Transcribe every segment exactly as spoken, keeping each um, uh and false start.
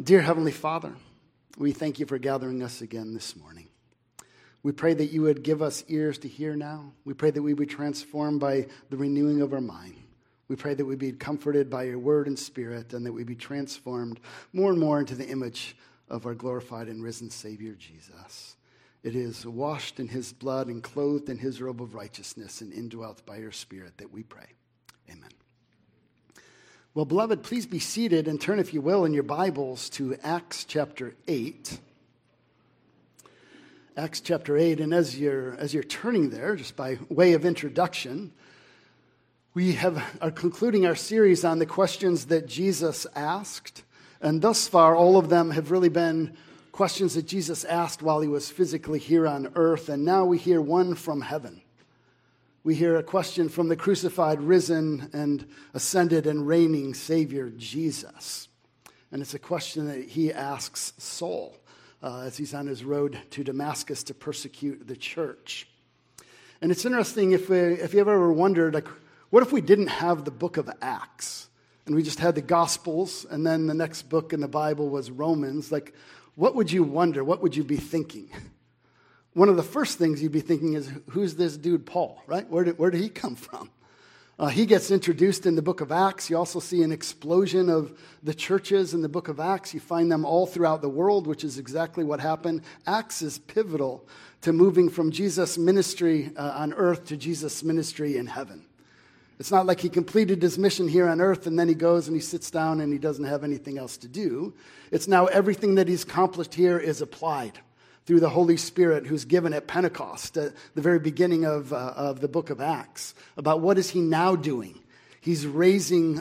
Dear Heavenly Father, we thank you for gathering us again this morning. We pray that you would give us ears to hear now. We pray that we would be transformed by the renewing of our mind. We pray that we be comforted by your word and spirit, and that we be transformed more and more into the image of our glorified and risen Savior, Jesus. It is washed in his blood and clothed in his robe of righteousness and indwelt by your spirit that we pray. Amen. Well, beloved, please be seated and turn, if you will, in your Bibles to Acts chapter eight. Acts chapter eight, and as you're, as you're turning there, just by way of introduction, we have, are concluding our series on the questions that Jesus asked. And thus far, all of them have really been questions that Jesus asked while he was physically here on earth. And now we hear one from heaven. We hear a question from the crucified, risen, and ascended and reigning Savior, Jesus. And it's a question that he asks Saul uh, as he's on his road to Damascus to persecute the church. And it's interesting, if, we, if you've ever wondered, like, what if we didn't have the book of Acts? And we just had the Gospels, and then the next book in the Bible was Romans. Like, what would you wonder? What would you be thinking? One of the first things you'd be thinking is, who's this dude Paul, right? Where did, where did he come from? Uh, he gets introduced in the book of Acts. You also see an explosion of the churches in the book of Acts. You find them all throughout the world, which is exactly what happened. Acts is pivotal to moving from Jesus' ministry uh, on earth to Jesus' ministry in heaven. It's not like he completed his mission here on earth and then he goes and he sits down and he doesn't have anything else to do. It's now everything that he's accomplished here is applied through the Holy Spirit who's given at Pentecost, at the very beginning of, uh, of the book of Acts, about what is he now doing. He's raising a,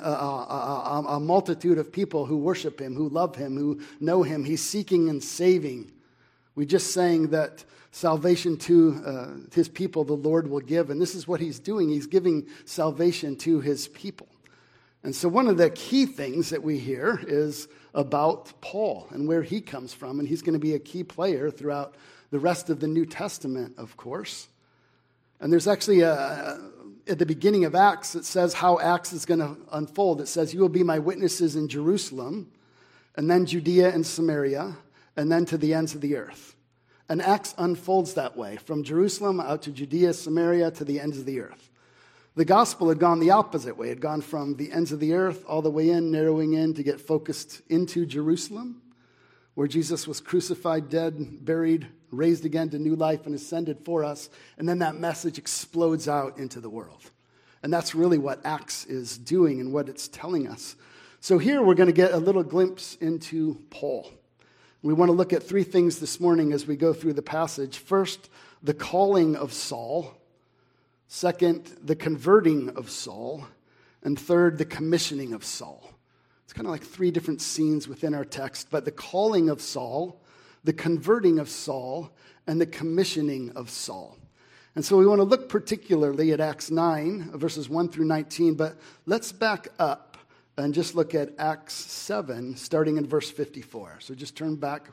a, a multitude of people who worship him, who love him, who know him. He's seeking and saving. We just sang that salvation to uh, his people the Lord will give, and this is what he's doing. He's giving salvation to his people. And so one of the key things that we hear is about Paul and where he comes from, and he's going to be a key player throughout the rest of the New Testament, of course. And there's actually, a, at the beginning of Acts, it says how Acts is going to unfold. It says, you will be my witnesses in Jerusalem, and then Judea and Samaria, and then to the ends of the earth. And Acts unfolds that way, from Jerusalem out to Judea, Samaria, to the ends of the earth. The gospel had gone the opposite way. It had gone from the ends of the earth all the way in, narrowing in to get focused into Jerusalem, where Jesus was crucified, dead, buried, raised again to new life, and ascended for us. And then that message explodes out into the world. And that's really what Acts is doing and what it's telling us. So here we're going to get a little glimpse into Paul. We want to look at three things this morning as we go through the passage. First, the calling of Saul. Second, the converting of Saul. And third, the commissioning of Saul. It's kind of like three different scenes within our text, but the calling of Saul, the converting of Saul, and the commissioning of Saul. And so we want to look particularly at Acts nine, verses one through nineteen, but let's back up and just look at Acts seven, starting in verse fifty-four. So just turn back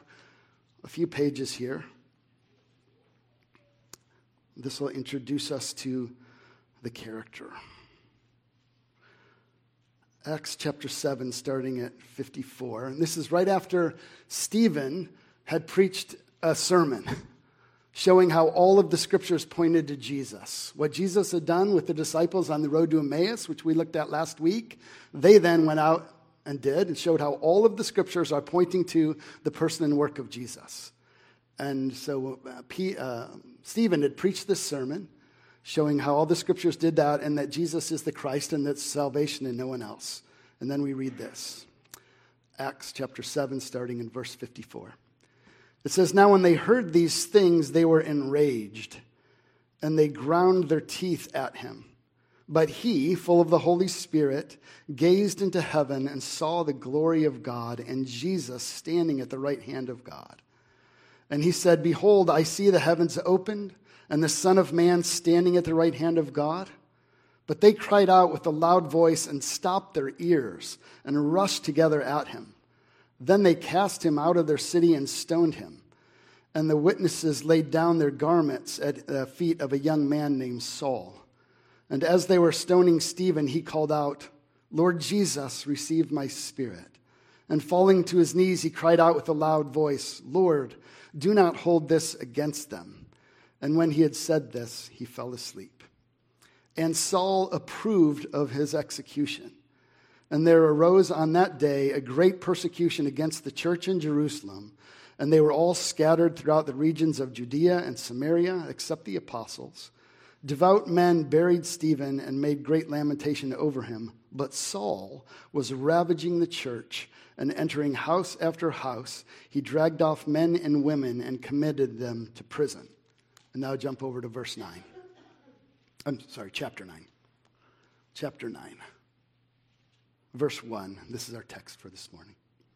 a few pages here. This will introduce us to the character. Acts chapter seven, starting at fifty-four. And this is right after Stephen had preached a sermon showing how all of the scriptures pointed to Jesus. What Jesus had done with the disciples on the road to Emmaus, which we looked at last week, they then went out and did and showed how all of the scriptures are pointing to the person and work of Jesus. And so uh, P, uh, Stephen had preached this sermon showing how all the scriptures did that and that Jesus is the Christ and that's salvation and no one else. And then we read this. Acts chapter seven, starting in verse fifty-four. It says, now when they heard these things, they were enraged, and they ground their teeth at him. But he, full of the Holy Spirit, gazed into heaven and saw the glory of God and Jesus standing at the right hand of God. And he said, behold, I see the heavens opened and the Son of Man standing at the right hand of God. But they cried out with a loud voice and stopped their ears and rushed together at him. Then they cast him out of their city and stoned him. And the witnesses laid down their garments at the feet of a young man named Saul. And as they were stoning Stephen, he called out, Lord Jesus, receive my spirit. And falling to his knees, he cried out with a loud voice, "Lord, do not hold this against them." And when he had said this, he fell asleep. And Saul approved of his execution. And there arose on that day a great persecution against the church in Jerusalem, and they were all scattered throughout the regions of Judea and Samaria, except the apostles. Devout men buried Stephen and made great lamentation over him. But Saul was ravaging the church, and entering house after house, he dragged off men and women and committed them to prison. And now jump over to verse nine. I'm sorry, chapter nine. Chapter nine. Verse one. This is our text for this morning.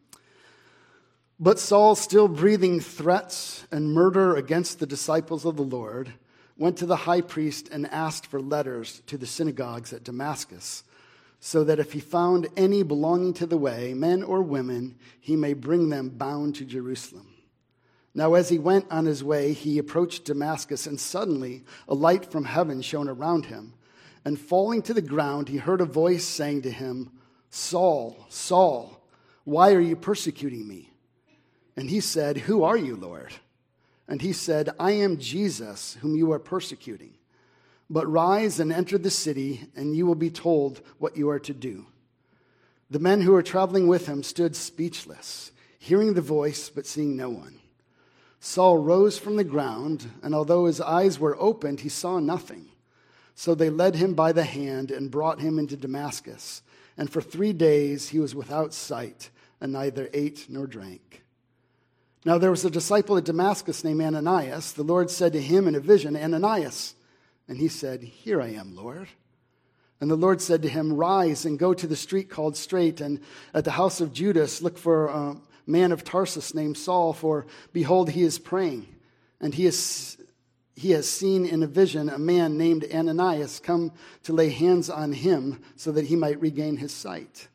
But Saul, still breathing threats and murder against the disciples of the Lord, went to the high priest and asked for letters to the synagogues at Damascus, so that if he found any belonging to the way, men or women, he may bring them bound to Jerusalem. Now as he went on his way, he approached Damascus, and suddenly a light from heaven shone around him. And falling to the ground, he heard a voice saying to him, "Saul, Saul, why are you persecuting me?" And he said, "Who are you, Lord?" And he said, "I am Jesus, whom you are persecuting. But rise and enter the city, and you will be told what you are to do." The men who were traveling with him stood speechless, hearing the voice, but seeing no one. Saul rose from the ground, and although his eyes were opened, he saw nothing. So they led him by the hand and brought him into Damascus. And for three days he was without sight, and neither ate nor drank. Now there was a disciple at Damascus named Ananias. The Lord said to him in a vision, "Ananias." And he said, "Here I am, Lord." And the Lord said to him, "Rise and go to the street called Straight, and at the house of Judas look for a man of Tarsus named Saul, for behold, he is praying. And he is he has seen in a vision a man named Ananias come to lay hands on him so that he might regain his sight."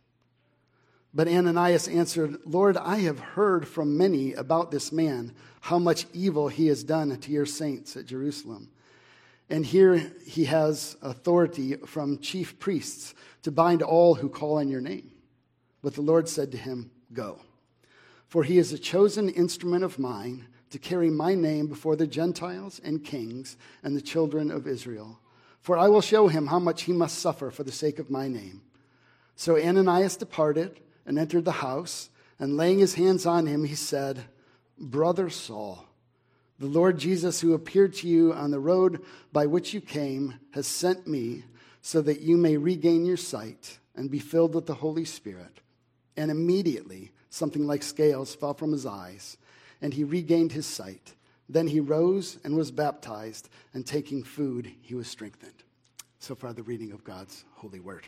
But Ananias answered, "Lord, I have heard from many about this man, how much evil he has done to your saints at Jerusalem. And here he has authority from chief priests to bind all who call on your name." But the Lord said to him, "Go, for he is a chosen instrument of mine to carry my name before the Gentiles and kings and the children of Israel. For I will show him how much he must suffer for the sake of my name." So Ananias departed and entered the house, and laying his hands on him, he said, "Brother Saul, the Lord Jesus, who appeared to you on the road by which you came, has sent me so that you may regain your sight and be filled with the Holy Spirit." And immediately something like scales fell from his eyes, and he regained his sight. Then he rose and was baptized, and taking food, he was strengthened. So far, the reading of God's holy word.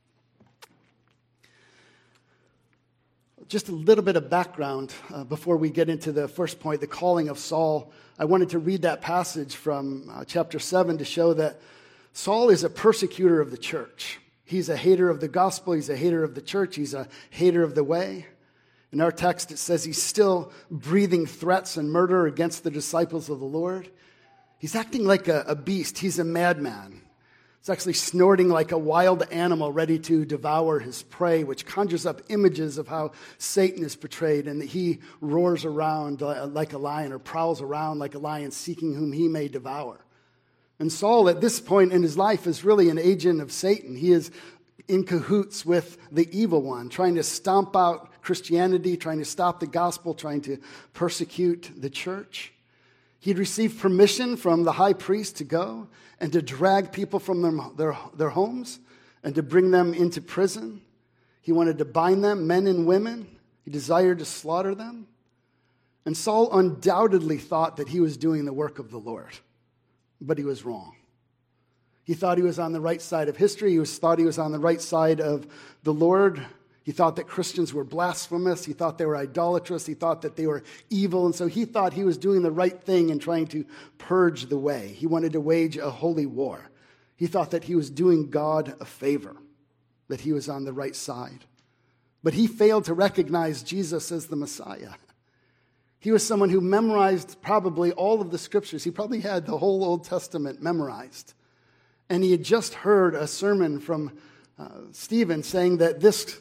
Just a little bit of background uh, before we get into the first point, the calling of Saul. I wanted to read that passage from uh, chapter seven to show that Saul is a persecutor of the church. He's a hater of the gospel. He's a hater of the church. He's a hater of the way. In our text, it says he's still breathing threats and murder against the disciples of the Lord. He's acting like a, a beast. He's a madman. He's actually snorting like a wild animal ready to devour his prey, which conjures up images of how Satan is portrayed, and that he roars around like a lion or prowls around like a lion, seeking whom he may devour. And Saul, at this point in his life, is really an agent of Satan. He is in cahoots with the evil one, trying to stomp out Christianity, trying to stop the gospel, trying to persecute the church. He'd received permission from the high priest to go and to drag people from their, their, their homes and to bring them into prison. He wanted to bind them, men and women. He desired to slaughter them. And Saul undoubtedly thought that he was doing the work of the Lord, but he was wrong. He thought he was on the right side of history. He was, thought he was on the right side of the Lord. He thought that Christians were blasphemous. He thought they were idolatrous. He thought that they were evil. And so he thought he was doing the right thing and trying to purge the way. He wanted to wage a holy war. He thought that he was doing God a favor, that he was on the right side. But he failed to recognize Jesus as the Messiah. He was someone who memorized probably all of the scriptures. He probably had the whole Old Testament memorized. And he had just heard a sermon from uh, Stephen saying that this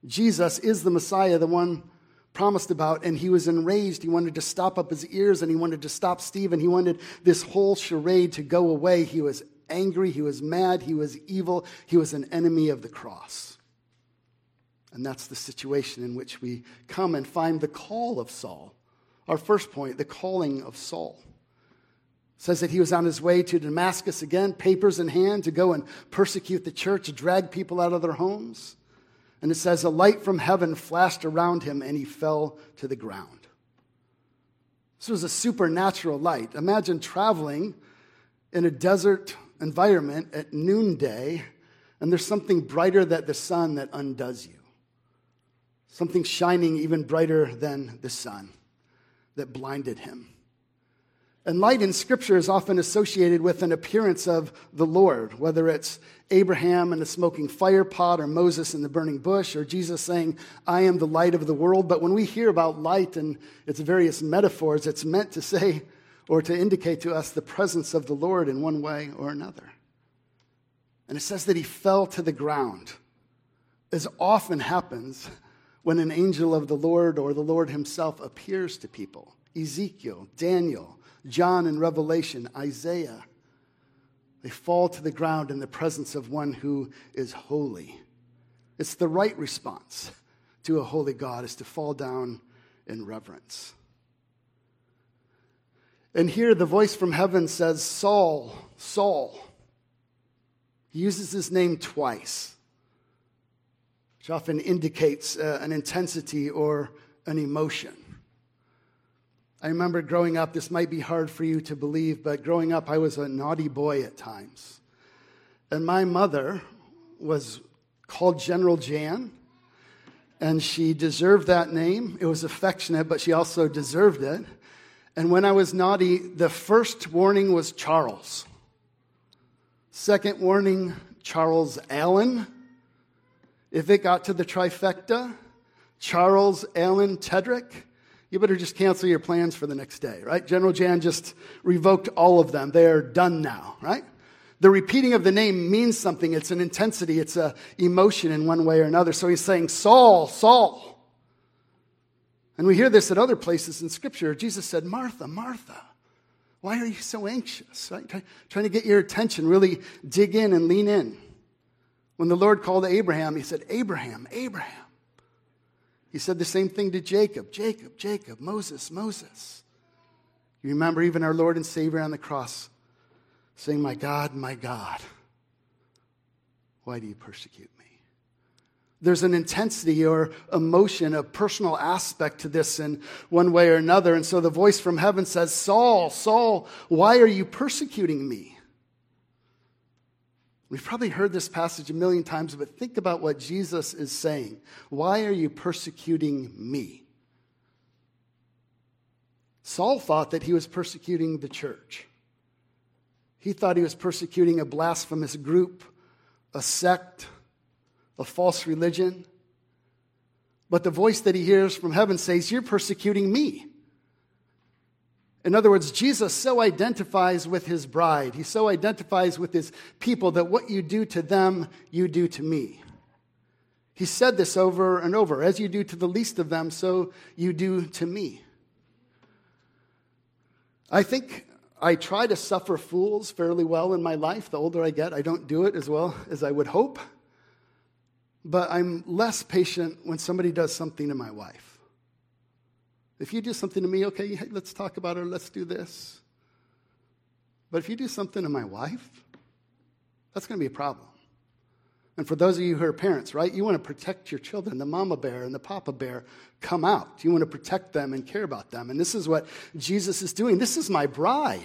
Jesus is the Messiah, the one promised about, and he was enraged. He wanted to stop up his ears, and he wanted to stop Stephen. He wanted this whole charade to go away. He was angry, he was mad, he was evil, he was an enemy of the cross. And that's the situation in which we come and find the call of Saul. Our first point, the calling of Saul. It says that he was on his way to Damascus again, papers in hand, to go and persecute the church, to drag people out of their homes. And it says a light from heaven flashed around him and he fell to the ground. This was a supernatural light. Imagine traveling in a desert environment at noonday, and there's something brighter than the sun that undoes you. Something shining even brighter than the sun that blinded him. And light in Scripture is often associated with an appearance of the Lord, whether it's Abraham in the smoking fire pot, or Moses in the burning bush, or Jesus saying, I am the light of the world. But when we hear about light and its various metaphors, it's meant to say or to indicate to us the presence of the Lord in one way or another. And it says that he fell to the ground, as often happens when an angel of the Lord or the Lord himself appears to people. Ezekiel, Daniel, John in Revelation, Isaiah. They fall to the ground in the presence of one who is holy. It's the right response to a holy God, is to fall down in reverence. And here the voice from heaven says, Saul, Saul. He uses his name twice, which often indicates uh, an intensity or an emotion. I remember growing up, this might be hard for you to believe, but growing up I was a naughty boy at times. And my mother was called General Jan, and she deserved that name. It was affectionate, but she also deserved it. And when I was naughty, the first warning was Charles. Second warning, Charles Allen. If it got to the trifecta, Charles Allen Tedrick, you better just cancel your plans for the next day, right? General Jan just revoked all of them. They are done now, right? The repeating of the name means something. It's an intensity. It's an emotion in one way or another. So he's saying, Saul, Saul. And we hear this at other places in Scripture. Jesus said, Martha, Martha, why are you so anxious? Right? Try, trying to get your attention, really dig in and lean in. When the Lord called Abraham, he said, Abraham, Abraham. He said the same thing to Jacob, Jacob, Jacob, Moses, Moses. You remember even our Lord and Savior on the cross saying, my God, my God, why do you persecute me? There's an intensity or emotion, a personal aspect to this in one way or another. And so the voice from heaven says, Saul, Saul, why are you persecuting me? We've probably heard this passage a million times, but think about what Jesus is saying. Why are you persecuting me? Saul thought that he was persecuting the church. He thought he was persecuting a blasphemous group, a sect, a false religion. But the voice that he hears from heaven says, you're persecuting me. In other words, Jesus so identifies with his bride. He so identifies with his people that what you do to them, you do to me. He said this over and over. As you do to the least of them, so you do to me. I think I try to suffer fools fairly well in my life. The older I get, I don't do it as well as I would hope. But I'm less patient when somebody does something to my wife. If you do something to me, okay, let's talk about it, let's do this. But if you do something to my wife, that's going to be a problem. And for those of you who are parents, right, you want to protect your children. The mama bear and the papa bear come out. You want to protect them and care about them. And this is what Jesus is doing. This is my bride.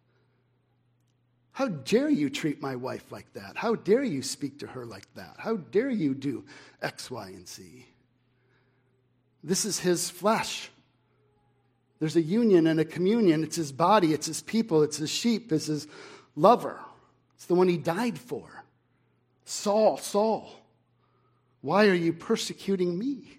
How dare you treat my wife like that? How dare you speak to her like that? How dare you do X, Y, and Z? This is his flesh. There's a union and a communion. It's his body. It's his people. It's his sheep. It's his lover. It's the one he died for. Saul, Saul, why are you persecuting me?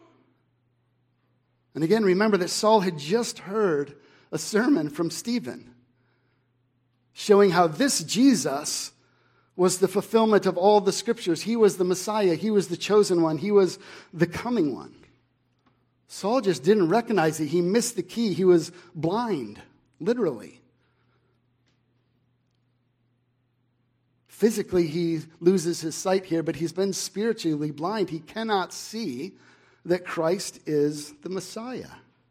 And again, remember that Saul had just heard a sermon from Stephen showing how this Jesus was the fulfillment of all the scriptures. He was the Messiah. He was the chosen one. He was the coming one. Saul just didn't recognize it. He missed the key. He was blind, literally. Physically, he loses his sight here, but he's been spiritually blind. He cannot see that Christ is the Messiah.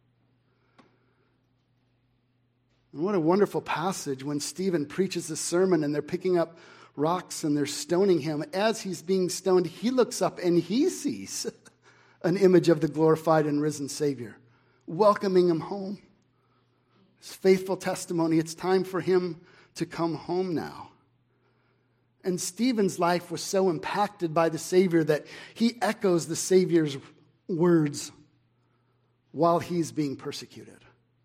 And what a wonderful passage when Stephen preaches a sermon and they're picking up rocks and they're stoning him. As he's being stoned, he looks up and he sees an image of the glorified and risen Savior, welcoming him home. His faithful testimony, it's time for him to come home now. And Stephen's life was so impacted by the Savior that he echoes the Savior's words while he's being persecuted.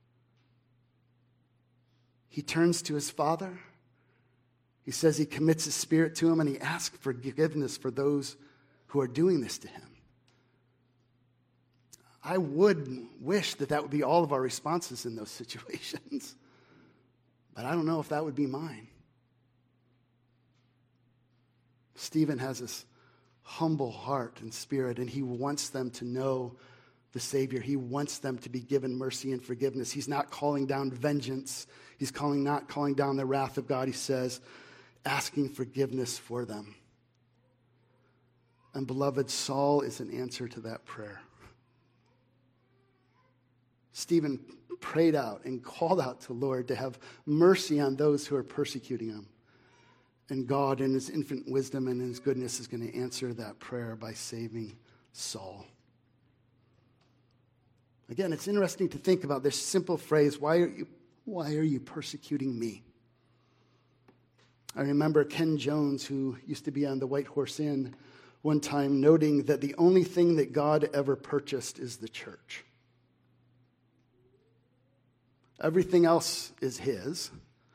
He turns to his Father. He says he commits his spirit to him and he asks forgiveness for those who are doing this to him. I would wish that that would be all of our responses in those situations, but I don't know if that would be mine. Stephen has this humble heart and spirit, and he wants them to know the Savior. He wants them to be given mercy and forgiveness. He's not calling down vengeance. He's calling not calling down the wrath of God. He says, asking forgiveness for them. And beloved, Saul is an answer to that prayer. Stephen prayed out and called out to the Lord to have mercy on those who are persecuting him. And God, in his infinite wisdom and in his goodness, is going to answer that prayer by saving Saul. Again, it's interesting to think about this simple phrase, why are you, why are you persecuting me? I remember Ken Jones, who used to be on the White Horse Inn, one time noting that the only thing that God ever purchased is the church. Everything else is his.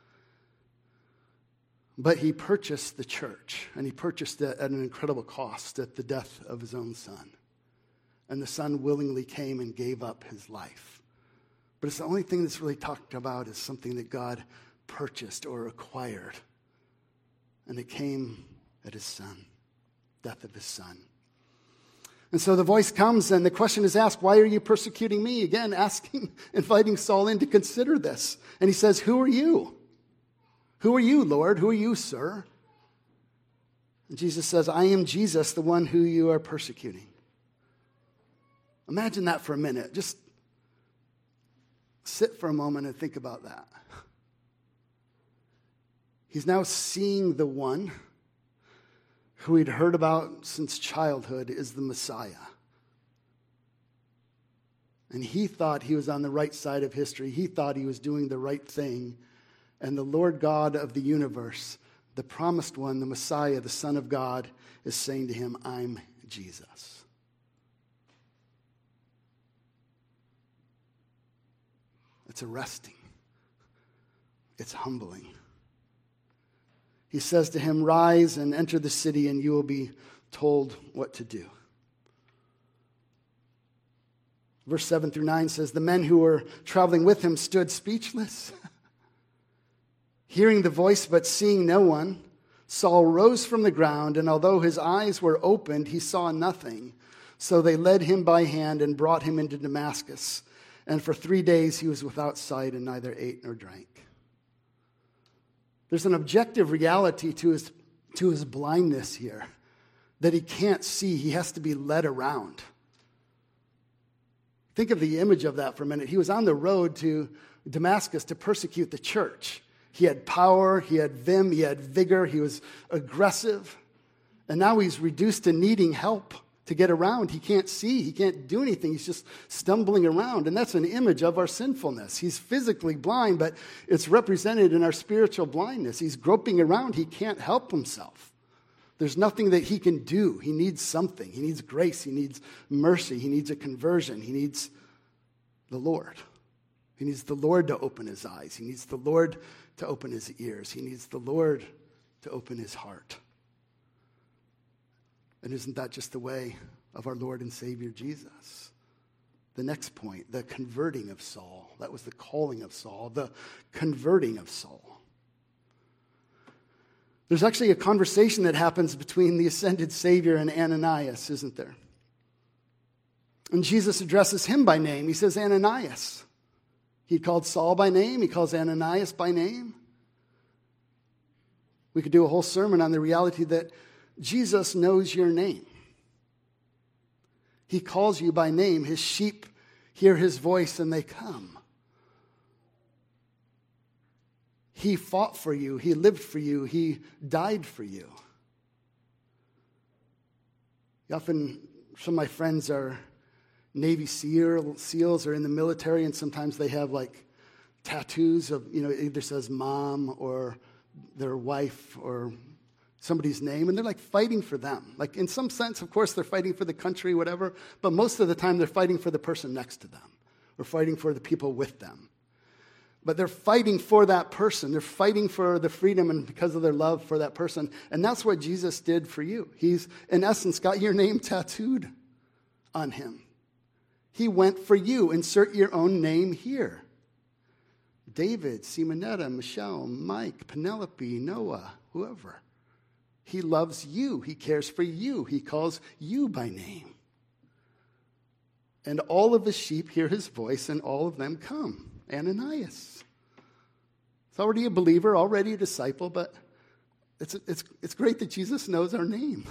But he purchased the church, and he purchased it at an incredible cost at the death of his own son. And the son willingly came and gave up his life. But it's the only thing that's really talked about is something that God purchased or acquired. And it came at his son, death of his son. And so the voice comes and the question is asked, why are you persecuting me? Again, asking, inviting Saul in to consider this. And he says, who are you? Who are you, Lord? Who are you, sir? And Jesus says, I am Jesus, the one who you are persecuting. Imagine that for a minute. Just sit for a moment and think about that. He's now seeing the one who he'd heard about since childhood is the Messiah. And he thought he was on the right side of history. He thought he was doing the right thing. And the Lord God of the universe, the promised one, the Messiah, the Son of God, is saying to him, I'm Jesus. It's arresting. It's humbling. He says to him, rise and enter the city, and you will be told what to do. Verse seven through nine says, the men who were traveling with him stood speechless. Hearing the voice but seeing no one, Saul rose from the ground, and although his eyes were opened, he saw nothing. So they led him by hand and brought him into Damascus. And for three days he was without sight and neither ate nor drank. There's an objective reality to his, to his blindness here that he can't see. He has to be led around. Think of the image of that for a minute. He was on the road to Damascus to persecute the church. He had power, he had vim, he had vigor, he was aggressive. And now he's reduced to needing help to get around. He can't see, he can't do anything. He's just stumbling around. And that's an image of our sinfulness. He's physically blind, but it's represented in our spiritual blindness. He's groping around, he can't help himself. There's nothing that he can do. He needs something. He needs grace, he needs mercy, he needs a conversion, he needs the Lord. He needs the Lord to open his eyes. He needs the Lord to open his ears. He needs the Lord to open his heart. And isn't that just the way of our Lord and Savior Jesus? The next point, the converting of Saul. That was the calling of Saul, the converting of Saul. There's actually a conversation that happens between the ascended Savior and Ananias, isn't there? And Jesus addresses him by name. He says, Ananias. He called Saul by name. He calls Ananias by name. We could do a whole sermon on the reality that Jesus knows your name. He calls you by name. His sheep hear his voice and they come. He fought for you. He lived for you. He died for you. Often, some of my friends are Navy SEAL, SEALs are in the military, and sometimes they have like tattoos of, you know, it either says mom or their wife or somebody's name, and they're like fighting for them. Like in some sense, of course, they're fighting for the country, whatever, but most of the time they're fighting for the person next to them or fighting for the people with them. But they're fighting for that person. They're fighting for the freedom and because of their love for that person. And that's what Jesus did for you. He's, in essence, got your name tattooed on him. He went for you. Insert your own name here. David, Simonetta, Michelle, Mike, Penelope, Noah, whoever. He loves you. He cares for you. He calls you by name. And all of the sheep hear his voice, and all of them come. Ananias. He's already a believer, already a disciple, but it's, it's, it's great that Jesus knows our name.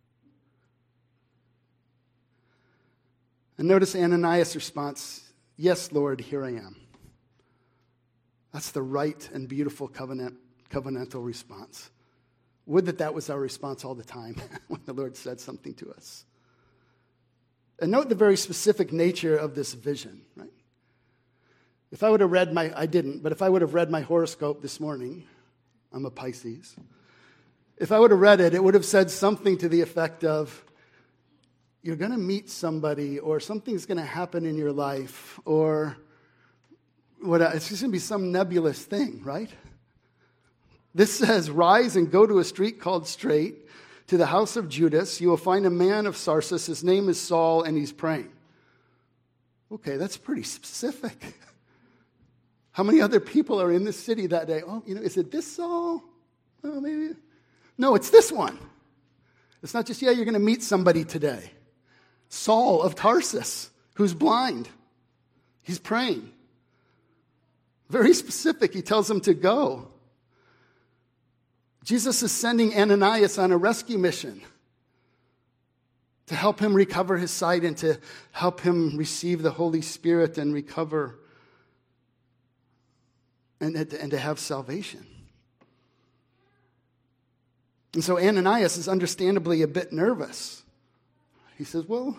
And notice Ananias' response, yes, Lord, here I am. That's the right and beautiful covenant, covenantal response. Would that that was our response all the time when the Lord said something to us. And note the very specific nature of this vision, right? If I would have read my, I didn't, but if I would have read my horoscope this morning, I'm a Pisces. If I would have read it, it would have said something to the effect of, you're going to meet somebody, or something's going to happen in your life, or what? It's just going to be some nebulous thing, right? This says, rise and go to a street called Straight, to the house of Judas. You will find a man of Tarsus. His name is Saul, and he's praying. Okay, that's pretty specific. How many other people are in this city that day? Oh, you know, is it this Saul? Oh, maybe. No, it's this one. It's not just, yeah, you're going to meet somebody today. Saul of Tarsus, who's blind. He's praying. Very specific. He tells him to go. Jesus is sending Ananias on a rescue mission to help him recover his sight and to help him receive the Holy Spirit and recover and, and to have salvation. And so Ananias is understandably a bit nervous. He says, well,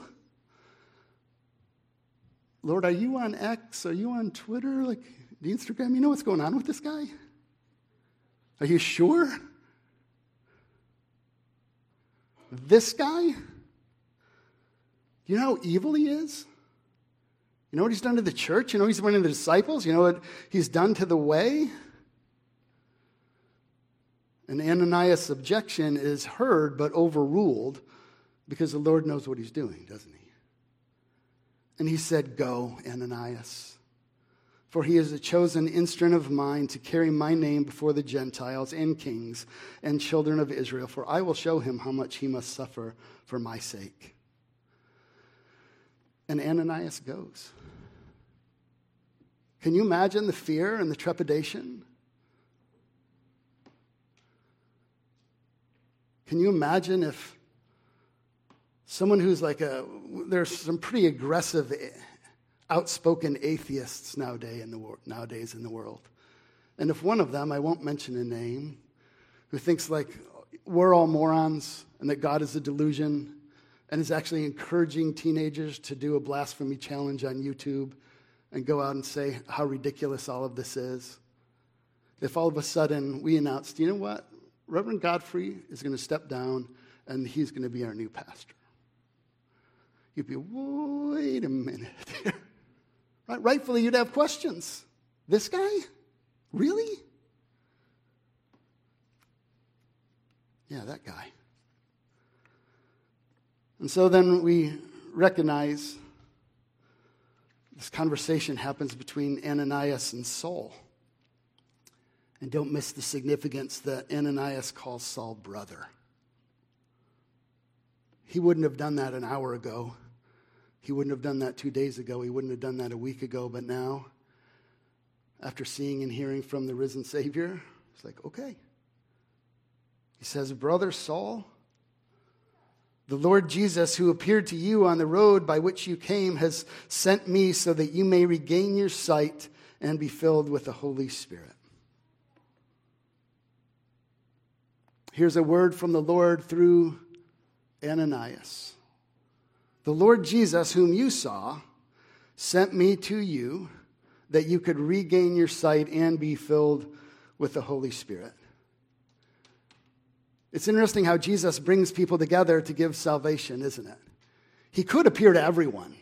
Lord, are you on X? Are you on Twitter? Like the Instagram? You know what's going on with this guy? Are you sure? This guy? You know how evil he is? You know what he's done to the church? You know what he's done to the disciples? You know what he's done to the way? And Ananias' objection is heard but overruled because the Lord knows what he's doing, doesn't he? And he said, go, Ananias, for he is a chosen instrument of mine to carry my name before the Gentiles and kings and children of Israel, for I will show him how much he must suffer for my sake. And Ananias goes. Can you imagine the fear and the trepidation? Can you imagine if someone who's like a, there's some pretty aggressive, outspoken atheists nowadays in the world, nowadays in the world. And if one of them, I won't mention a name, who thinks like we're all morons and that God is a delusion and is actually encouraging teenagers to do a blasphemy challenge on YouTube and go out and say how ridiculous all of this is. If all of a sudden we announced, you know what, Reverend Godfrey is going to step down and he's going to be our new pastor. You'd be, wait a minute. Right? Rightfully, you'd have questions. This guy? Really? Yeah, that guy. And so then we recognize this conversation happens between Ananias and Saul. And don't miss the significance that Ananias calls Saul brother. He wouldn't have done that an hour ago. He wouldn't have done that two days ago. He wouldn't have done that a week ago. But now, after seeing and hearing from the risen Savior, it's like, okay. He says, brother Saul, the Lord Jesus, who appeared to you on the road by which you came, has sent me so that you may regain your sight and be filled with the Holy Spirit. Here's a word from the Lord through Ananias. The Lord Jesus, whom you saw, sent me to you that you could regain your sight and be filled with the Holy Spirit. It's interesting how Jesus brings people together to give salvation, isn't it? He could appear to everyone.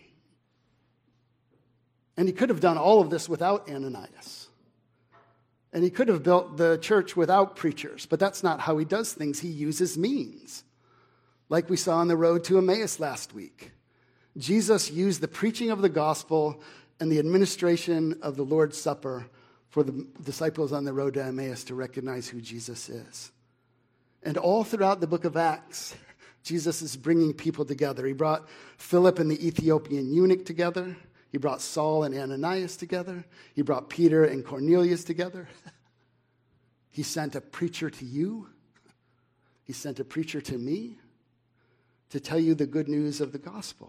And he could have done all of this without Ananias. And he could have built the church without preachers, but that's not how he does things. He uses means, like we saw on the road to Emmaus last week. Jesus used the preaching of the gospel and the administration of the Lord's Supper for the disciples on the road to Emmaus to recognize who Jesus is. And all throughout the book of Acts, Jesus is bringing people together. He brought Philip and the Ethiopian eunuch together. He brought Saul and Ananias together. He brought Peter and Cornelius together. He sent a preacher to you. He sent a preacher to me to tell you the good news of the gospel.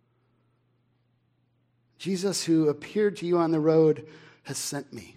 Jesus, who appeared to you on the road, has sent me.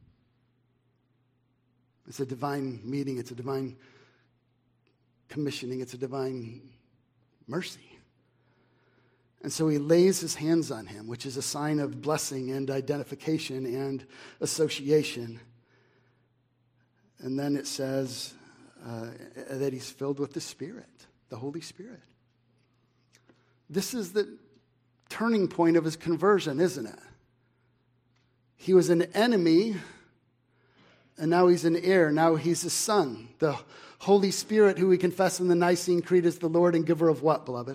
It's a divine meeting. It's a divine commissioning. It's a divine mercy. And so he lays his hands on him, which is a sign of blessing and identification and association. And then it says uh, that he's filled with the Spirit, the Holy Spirit. This is the turning point of his conversion, isn't it? He was an enemy, and now he's an heir. Now he's a son. The Holy Spirit, who we confess in the Nicene Creed, is the Lord and giver of what, beloved?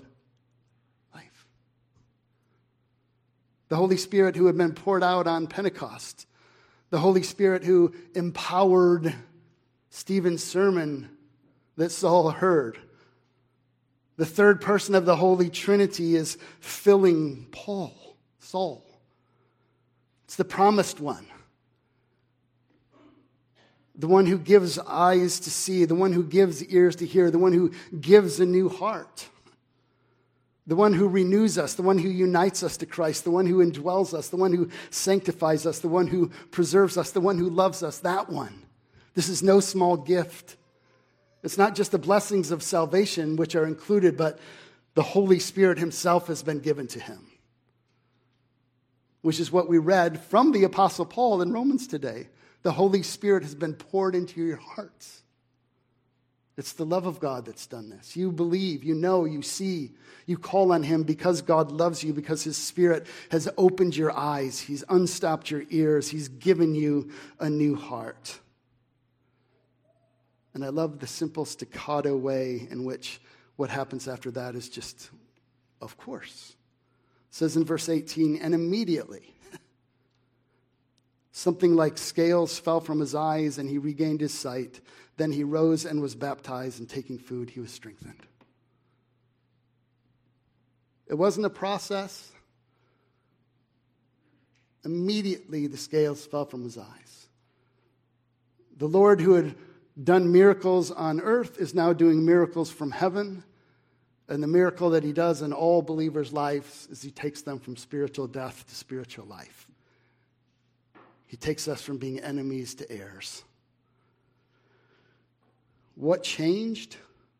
The Holy Spirit who had been poured out on Pentecost. The Holy Spirit who empowered Stephen's sermon that Saul heard. The third person of the Holy Trinity is filling Paul, Saul. It's the promised one. The one who gives eyes to see. The one who gives ears to hear. The one who gives a new heart. The one who renews us, the one who unites us to Christ, the one who indwells us, the one who sanctifies us, the one who preserves us, the one who loves us, that one. This is no small gift. It's not just the blessings of salvation which are included, but the Holy Spirit himself has been given to him, which is what we read from the Apostle Paul in Romans today. The Holy Spirit has been poured into your hearts. It's the love of God that's done this. You believe, you know, you see, you call on him because God loves you, because his Spirit has opened your eyes. He's unstopped your ears. He's given you a new heart. And I love the simple staccato way in which what happens after that is just, of course. It says in verse eighteen, and immediately something like scales fell from his eyes and he regained his sight. Then he rose and was baptized, and taking food, he was strengthened. It wasn't a process. Immediately the scales fell from his eyes. The Lord who had done miracles on earth is now doing miracles from heaven. And the miracle that he does in all believers' lives is he takes them from spiritual death to spiritual life. He takes us from being enemies to heirs. What changed?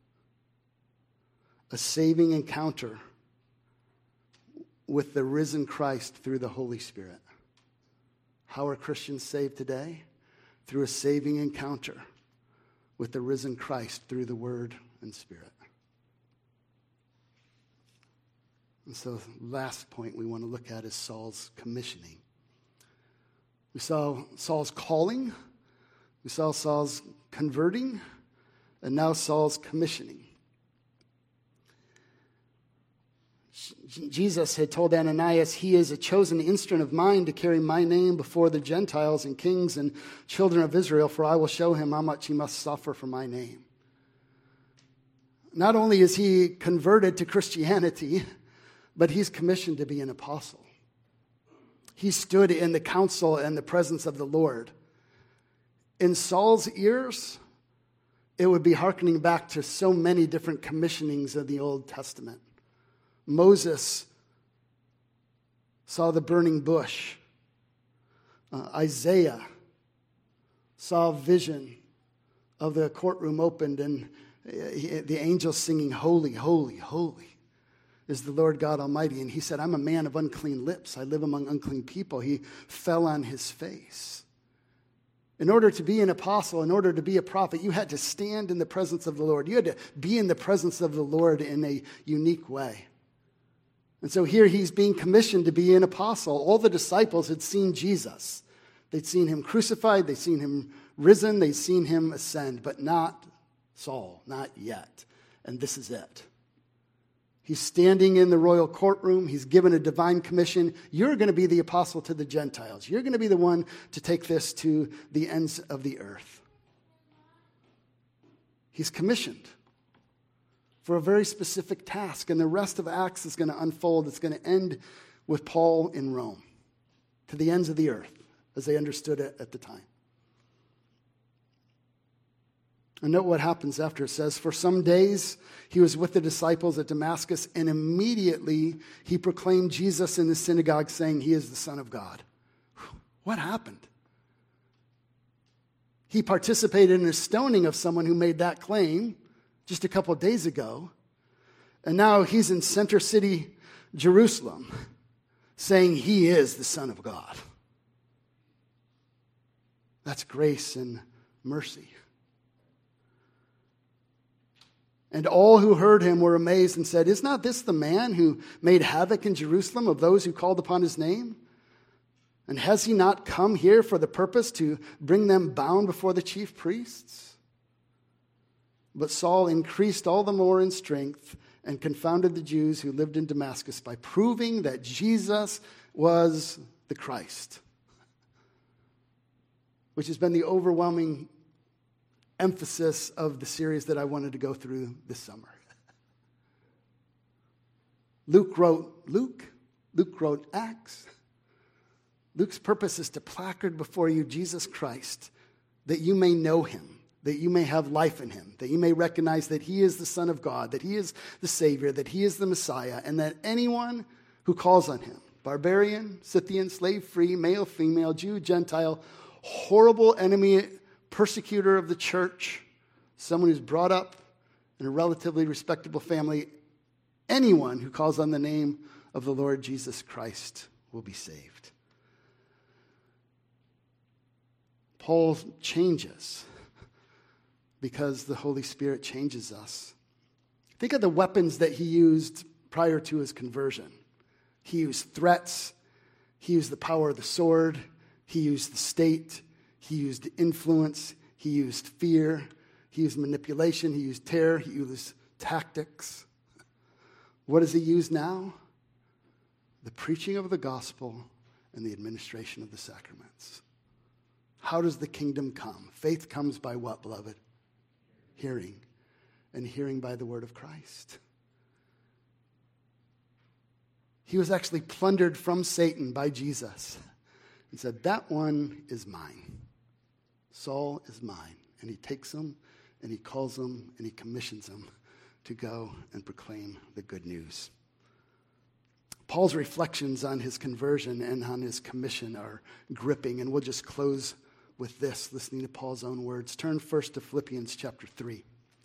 A saving encounter with the risen Christ through the Holy Spirit. How are Christians saved today? Through a saving encounter with the risen Christ through the Word and Spirit. And so the last point we want to look at is Saul's commissioning. We saw Saul's calling. We saw Saul's converting. And now Saul's commissioning. Jesus had told Ananias, he is a chosen instrument of mine to carry my name before the Gentiles and kings and children of Israel, for I will show him how much he must suffer for my name. Not only is he converted to Christianity, but he's commissioned to be an apostle. He stood in the council and the presence of the Lord. In Saul's ears, it would be hearkening back to so many different commissionings of the Old Testament. Moses saw the burning bush. Uh, Isaiah saw a vision of the courtroom opened and uh, the angels singing, "Holy, holy, holy is the Lord God Almighty." And he said, "I'm a man of unclean lips. I live among unclean people." He fell on his face. In order to be an apostle, in order to be a prophet, you had to stand in the presence of the Lord. You had to be in the presence of the Lord in a unique way. And so here he's being commissioned to be an apostle. All the disciples had seen Jesus. They'd seen him crucified, they'd seen him risen, they'd seen him ascend, but not Saul, not yet. And this is it. He's standing in the royal courtroom. He's given a divine commission. You're going to be the apostle to the Gentiles. You're going to be the one to take this to the ends of the earth. He's commissioned for a very specific task, and the rest of Acts is going to unfold. It's going to end with Paul in Rome, to the ends of the earth, as they understood it at the time. And note what happens after. It says, "For some days he was with the disciples at Damascus, and immediately he proclaimed Jesus in the synagogue, saying, 'He is the Son of God.'" What happened? He participated in a stoning of someone who made that claim just a couple of days ago. And now he's in Center City, Jerusalem, saying he is the Son of God. That's grace and mercy. And all who heard him were amazed and said, "Is not this the man who made havoc in Jerusalem of those who called upon his name? And has he not come here for the purpose to bring them bound before the chief priests?" But Saul increased all the more in strength and confounded the Jews who lived in Damascus by proving that Jesus was the Christ, which has been the overwhelming emphasis of the series that I wanted to go through this summer. Luke wrote Luke. Luke wrote Acts. Luke's purpose is to placard before you Jesus Christ, that you may know him, that you may have life in him, that you may recognize that he is the Son of God, that he is the Savior, that he is the Messiah, and that anyone who calls on him, barbarian, Scythian, slave-free, male, female, Jew, Gentile, horrible enemy, persecutor of the church, someone who's brought up in a relatively respectable family, anyone who calls on the name of the Lord Jesus Christ will be saved. Paul changes because the Holy Spirit changes us. Think of the weapons that he used prior to his conversion. He used threats. He used the power of the sword. He used the state. He used influence. He used fear. He used manipulation. He used terror. He used tactics. What does he use now? The preaching of the gospel and the administration of the sacraments. How does the kingdom come? Faith comes by what, beloved? Hearing. And hearing by the word of Christ. He was actually plundered from Satan by Jesus. He said, "That one is mine. Saul is mine." And he takes him, and he calls him, and he commissions him to go and proclaim the good news. Paul's reflections on his conversion and on his commission are gripping, and we'll just close with this, listening to Paul's own words. Turn first to Philippians chapter three.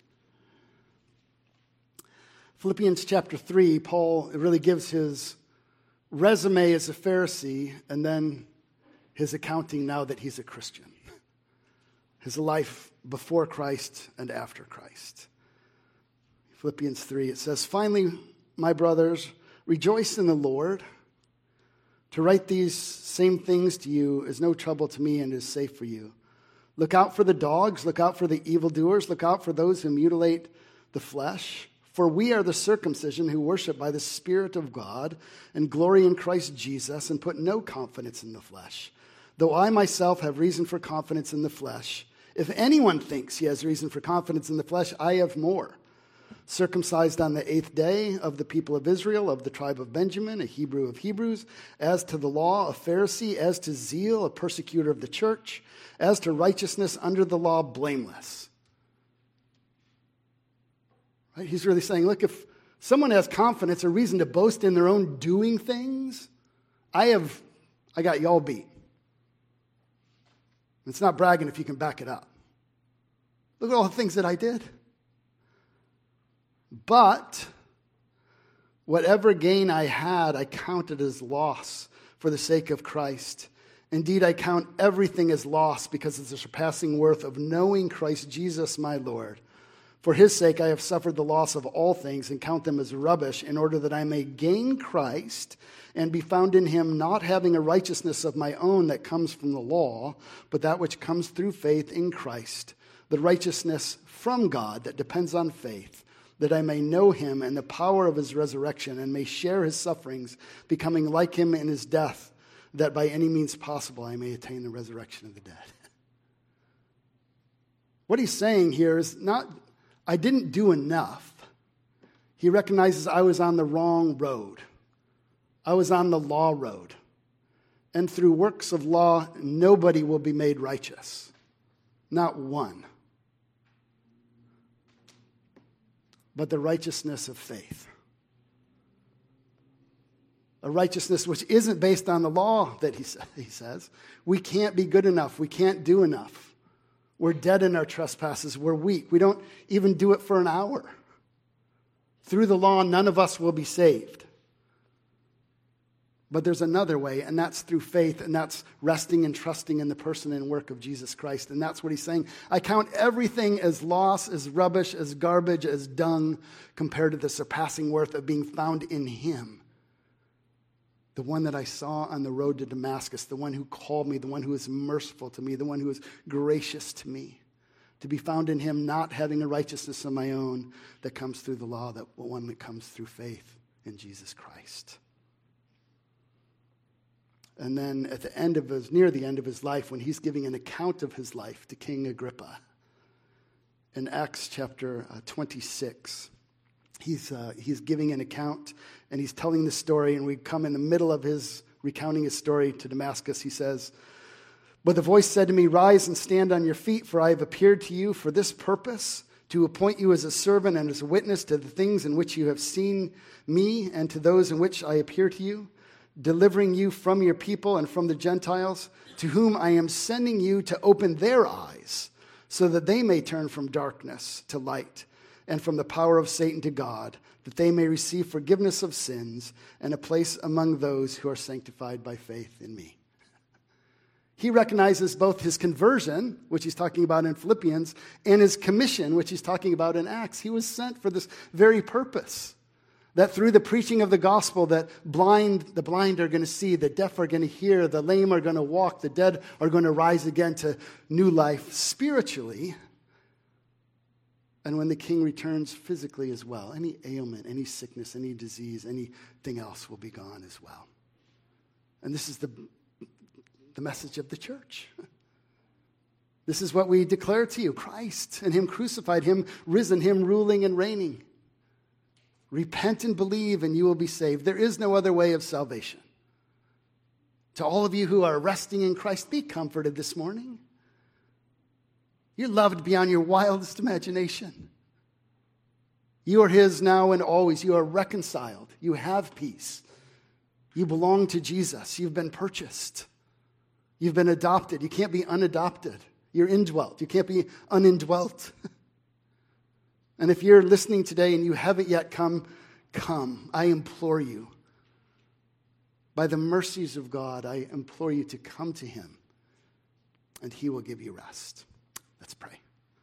Philippians chapter three, Paul really gives his resume as a Pharisee and then his accounting now that he's a Christian. His life before Christ and after Christ. Philippians three, it says, "Finally, my brothers, rejoice in the Lord. To write these same things to you is no trouble to me and is safe for you. Look out for the dogs, look out for the evildoers, look out for those who mutilate the flesh. For For we are the circumcision who worship by the Spirit of God and glory in Christ Jesus and put no confidence in the flesh. Though I myself have reason for confidence in the flesh, if anyone thinks he has reason for confidence in the flesh, I have more. Circumcised on the eighth day, of the people of Israel, of the tribe of Benjamin, a Hebrew of Hebrews, as to the law, a Pharisee, as to zeal, a persecutor of the church, as to righteousness under the law, blameless. Right? He's really saying, look, if someone has confidence or reason to boast in their own doing things, I have, I got y'all beat. It's not bragging if you can back it up. Look at all the things that I did. But whatever gain I had, I counted as loss for the sake of Christ. Indeed, I count everything as loss because of the surpassing worth of knowing Christ Jesus my Lord. For his sake I have suffered the loss of all things and count them as rubbish in order that I may gain Christ and be found in him, not having a righteousness of my own that comes from the law, but that which comes through faith in Christ, the righteousness from God that depends on faith, that I may know him and the power of his resurrection and may share his sufferings, becoming like him in his death, that by any means possible I may attain the resurrection of the dead. What he's saying here is not, I didn't do enough. He recognizes I was on the wrong road. I was on the law road. And through works of law, nobody will be made righteous. Not one. But the righteousness of faith. A righteousness which isn't based on the law that he, he says. We can't be good enough. We can't do enough. We're dead in our trespasses. We're weak. We don't even do it for an hour. Through the law, none of us will be saved. But there's another way, and that's through faith, and that's resting and trusting in the person and work of Jesus Christ. And that's what he's saying. I count everything as loss, as rubbish, as garbage, as dung, compared to the surpassing worth of being found in him. The one that I saw on the road to Damascus, the one who called me, the one who is merciful to me, the one who is gracious to me. To be found in him, not having a righteousness of my own that comes through the law, that one that comes through faith in Jesus Christ. And then at the end of his, near the end of his life, when he's giving an account of his life to King Agrippa, in Acts chapter uh, twenty-six, he's uh, he's giving an account, and he's telling the story, and we come in the middle of his recounting his story to Damascus. He says, "But the voice said to me, 'Rise and stand on your feet, for I have appeared to you for this purpose, to appoint you as a servant and as a witness to the things in which you have seen me and to those in which I appear to you, delivering you from your people and from the Gentiles, to whom I am sending you to open their eyes, so that they may turn from darkness to light, and from the power of Satan to God, that they may receive forgiveness of sins and a place among those who are sanctified by faith in me.'" He recognizes both his conversion, which he's talking about in Philippians, and his commission, which he's talking about in Acts. He was sent for this very purpose. That through the preaching of the gospel, that blind, the blind are going to see, the deaf are going to hear, the lame are going to walk, the dead are going to rise again to new life spiritually. And when the king returns physically as well, any ailment, any sickness, any disease, anything else will be gone as well. And this is the, the message of the church. This is what we declare to you: Christ and him crucified, him risen, him ruling and reigning. Repent and believe and you will be saved. There is no other way of salvation. To all of you who are resting in Christ, be comforted this morning. You're loved beyond your wildest imagination. You are his now and always. You are reconciled. You have peace. You belong to Jesus. You've been purchased. You've been adopted. You can't be unadopted. You're indwelt. You can't be unindwelt. And if you're listening today and you haven't yet come, come. I implore you. By the mercies of God, I implore you to come to him, and he will give you rest. Let's pray.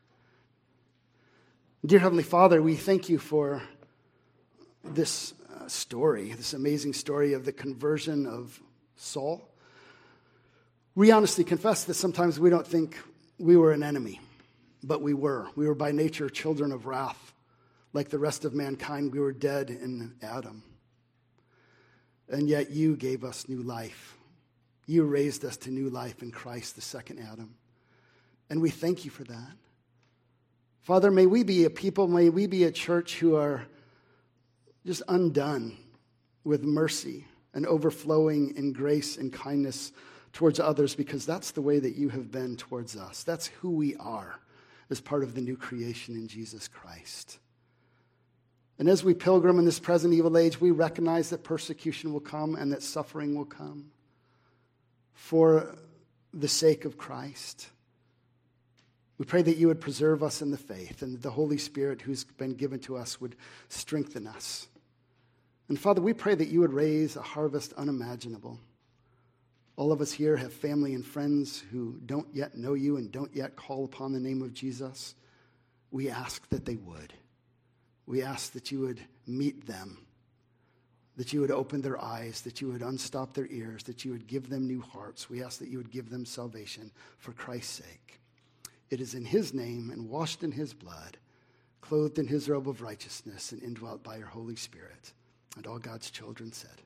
Dear Heavenly Father, we thank you for this uh, story, this amazing story of the conversion of Saul. We honestly confess that sometimes we don't think we were an enemy. But we were. We were by nature children of wrath, Like the rest of mankind, we were dead in Adam. And yet you gave us new life. You raised us to new life in Christ, the second Adam. And we thank you for that. Father, may we be a people, may we be a church who are just undone with mercy and overflowing in grace and kindness towards others, because that's the way that you have been towards us. That's who we are as part of the new creation in Jesus Christ. And as we pilgrim in this present evil age, we recognize that persecution will come and that suffering will come for the sake of Christ. We pray that you would preserve us in the faith, and that the Holy Spirit who's been given to us would strengthen us. And Father, we pray that you would raise a harvest unimaginable. All of us here have family and friends who don't yet know you and don't yet call upon the name of Jesus. We ask that they would. We ask that you would meet them, that you would open their eyes, that you would unstop their ears, that you would give them new hearts. We ask that you would give them salvation for Christ's sake. It is in his name and washed in his blood, clothed in his robe of righteousness and indwelt by your Holy Spirit. And all God's children said,